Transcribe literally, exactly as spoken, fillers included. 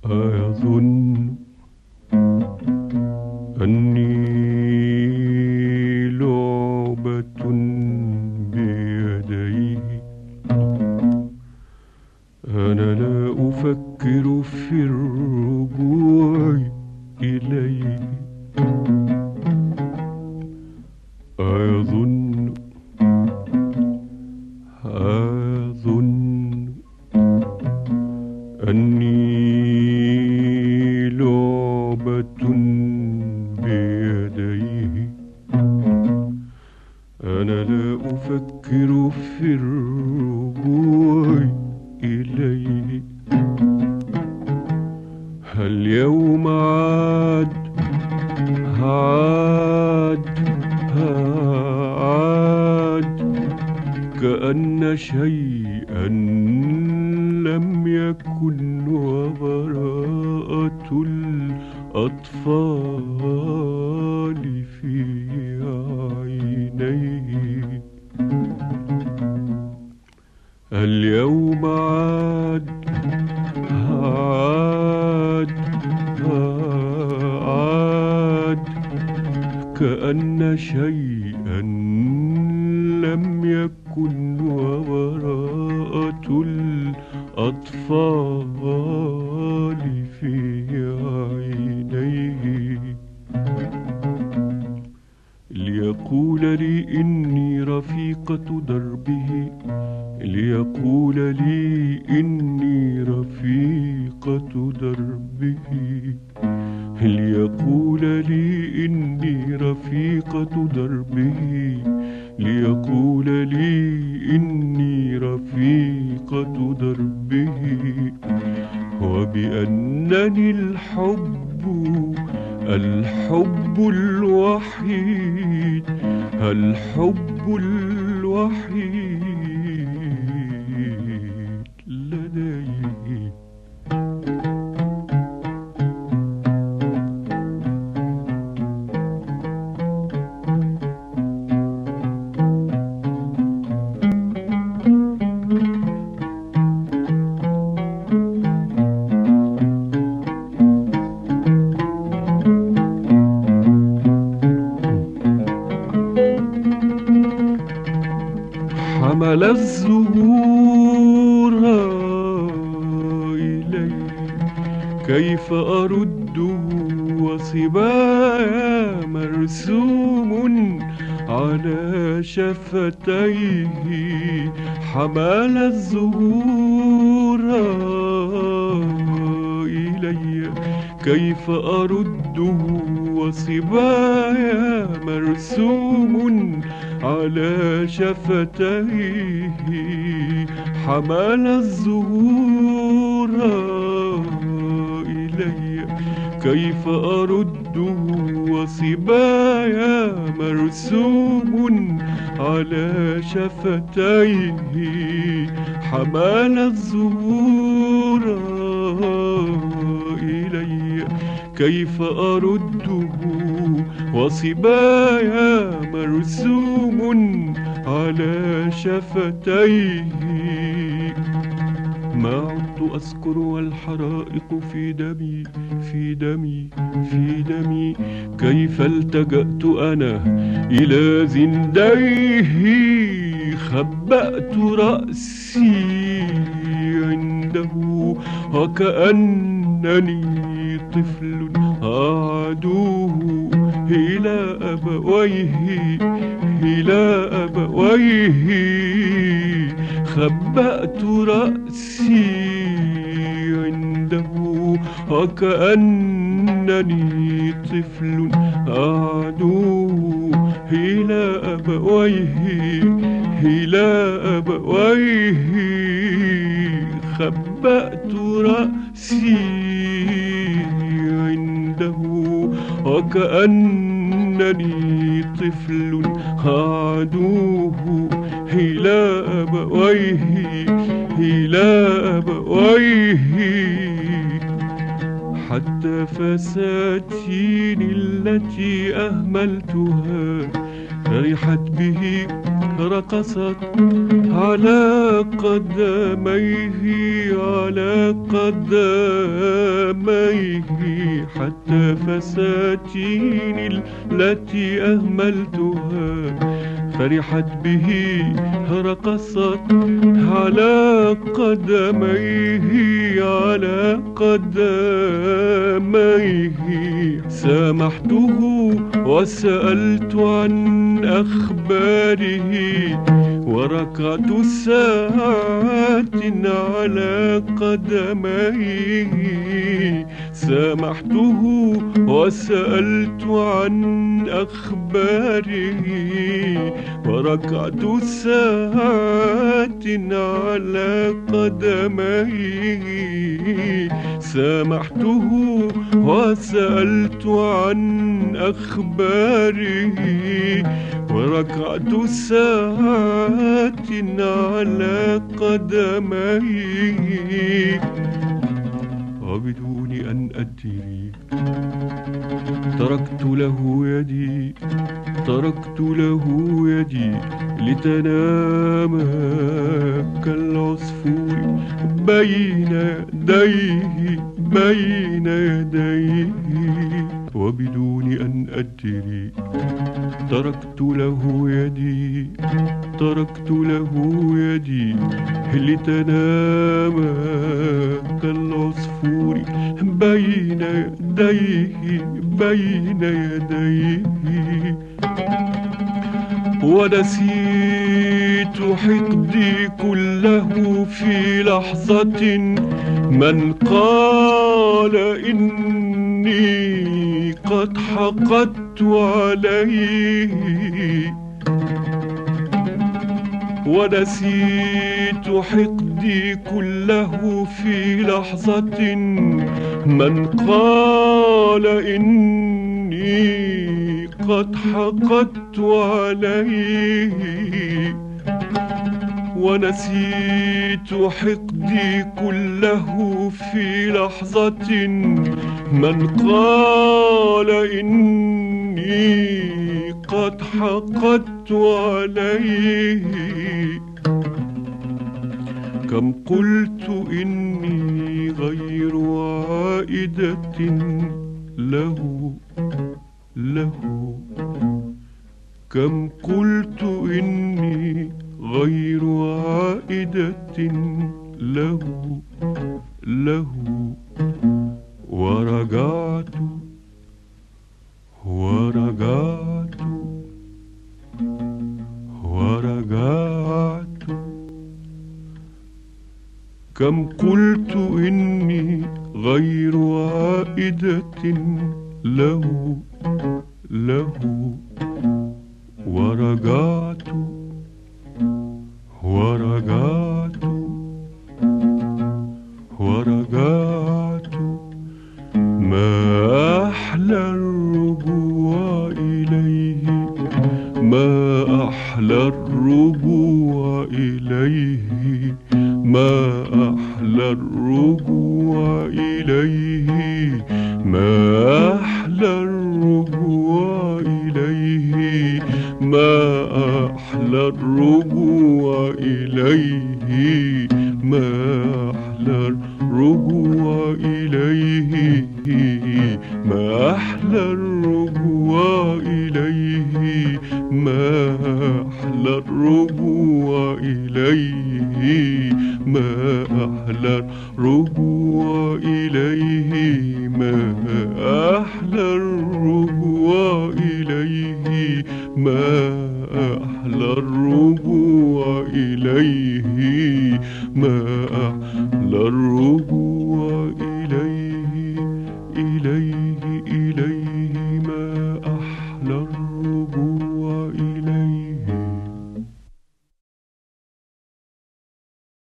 أيظن أني لعبة بيديه؟ أنا لا أفكر في الرجوع إليه. أيظن أظن أني لعبة بيديه. أنا لا أفكر في الرجوع إليه. هل يوم عاد عاد عاد كأن شيئا لم يكن، وبراءة الأطفال في عينيه. اليوم عاد عاد عاد كأن شيئا لم يكن، وبراءة الأطفال في عينيه. ليقول لي إني رفيقة دربه، ليقول لي إني رفيقة دربه، ليقول لي إني رفيقة دربه، ليقول لي إني رفيقة دربه، وبأنني الحب الحب الوحيد، الحب الوحيد لديه. حمل الزهور إلي، كيف أرده وصبايا مرسوم على شفتيه. حمل الزهور إلي، كيف أرده وصبايا مرسوم على شفتيه. حمل الزهور إلي، كيف أرده وصبايا مرسوم على شفتيه. حمل الزهور إلي، كيف أرده وصبايا مرسوم على شفتيه. ما عدت أذكر والحرائق في دمي في دمي في دمي، كيف التجأت أنا إلى زنديه. خبأت رأسي عنده وكأنني طفل أعدوه إلى أبويه إلى أبويه. خبأت رأسي عنده وكأنني طفل أعدوه إلى أبويه إلى أبويه. خبأت رأسي عنده وكأنني طفل أعدوه إلى أبويه إلى أبويه. حتى فساتيني التي أهملتها فرحت به رقصت على قدميه على قدميه حتى فساتين التي أهملتها فرحت به رقصت على قدميه على قدميه سامحته وسألت عن أخباره وركعت ساعات على قدميه سامحته وسألت عن أخباره وركعت ساعات على قدميه سامحته وسألت عن أخباره وركعت ساعات على قدميه وبدون أن أدري تركت له يدي تركت له يدي لتنام كالعصفور بين يديه بين يديه وبدون أن أدري تركت له يدي تركت له يدي لتنام كالعصفور بين يديه بين يديه ونسيت حقدي كله في لحظة من قال إني قد حقدت عليه ونسيت حقدي كله في لحظة من قال إني قد حقدت عليه ونسيت حقدي كله في لحظة من قال إني قد حقدت عليه كم قلت إني غير عائدة له له كم قلت إني غير عائدة له له ورجعت ورجعت ورجعت كم قلت إني غير عائدة له له ورجعت ورجعت ورجعت ما أحلى الرجوع إليه ما أحلى الرجوع إليه ما أحلى الرجوع إليه ما أحلى الرجوع إليه ما أحلى الرجوع إليه ما أحلى الرجوع إليه ما أحلى الرجوع إليه ما أحلى الرجوع إليه ما أحلى الرجوع إليه ما أحلى الرجوع إليه ما أحلى الرجوع إليه ما أحلى الرجوع